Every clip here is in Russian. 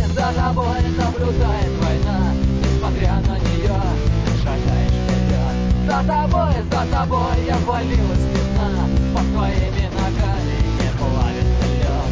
за тобой наблюдает война. Несмотря на нее, ты шагаешь вперед. За тобой обвалилась стена. Под твоими ногами не плавится лед.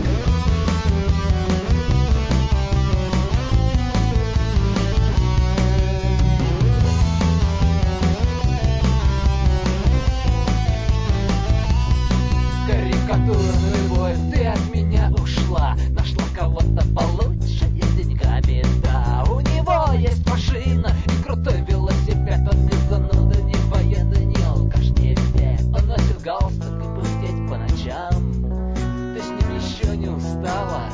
Карикатурный бой, ты от меня ушла. Нашла кого-то получше и с деньгами, да. У него есть машина и крутой велосипед. Он не зануда, не военный, не алкаш, не век. Он носит галстук и пыхтеть по ночам. Ты с ним еще не устала?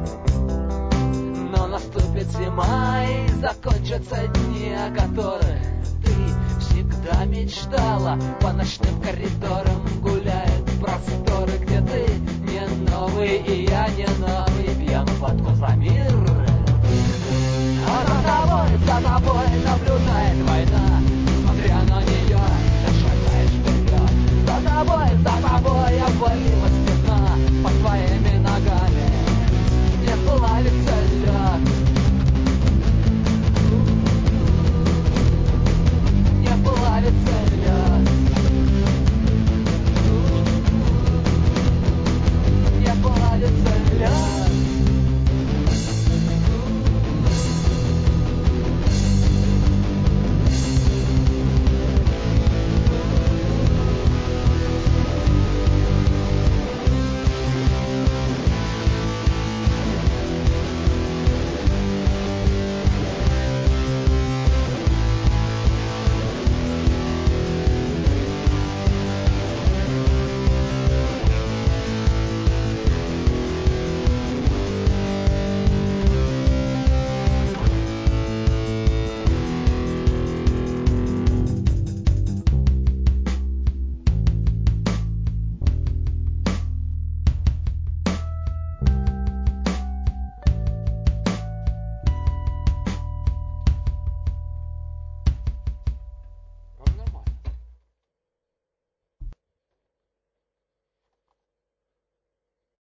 Но наступит зима и закончатся дни, о которых ты всегда мечтала. По ночным коридорам гуляют просторы, где ты не новый и я не новый.